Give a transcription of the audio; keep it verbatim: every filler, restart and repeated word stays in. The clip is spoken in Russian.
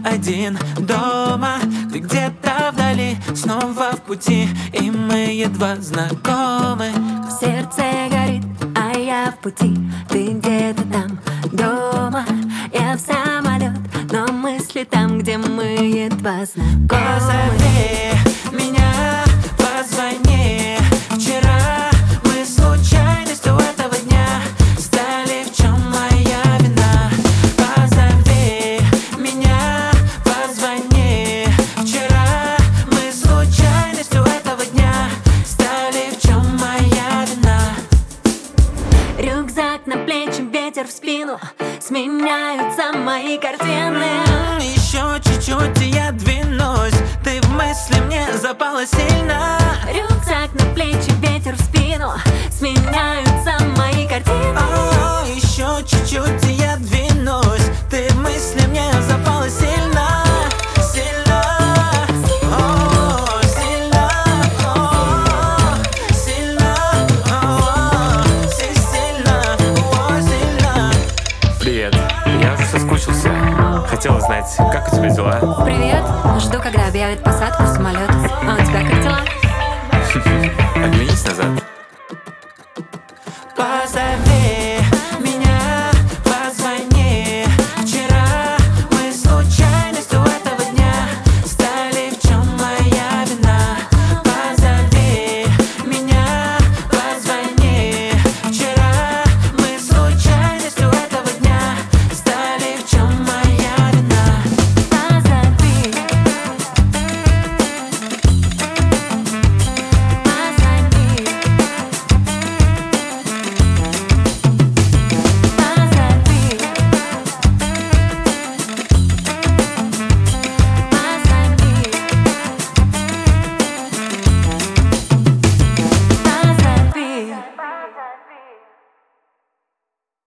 один дома. Ты где-то вдали, снова в пути, и мы едва знакомы. Сердце горит, а я в пути. Ты где-то там, дома. Я в самолет, но мысли там, где мы едва знакомы. Позови меня, позвони. Вчера мы случайностью этого дня стали, в чем моя вина. Позови меня, позвони. Вчера мы случайностью этого дня стали, в чем моя вина. Рюкзак на плечи, ветер в спину, сменяются мои картины. Еще чуть-чуть и я двинусь, ты в мысли мне запала сильно. Рюкзак на плечи, ветер в спину, сменяются мои картины. О, еще чуть-чуть и я двинусь, ты в мысли мне запала сильно. Сильно, о, сильно, о, сильно, о, си- сильно, о, сильно. Привет, я уже соскучился. Хотел узнать, как у тебя дела? Привет, жду, когда объявят посадку в самолет. А у тебя как дела? Оглянись назад.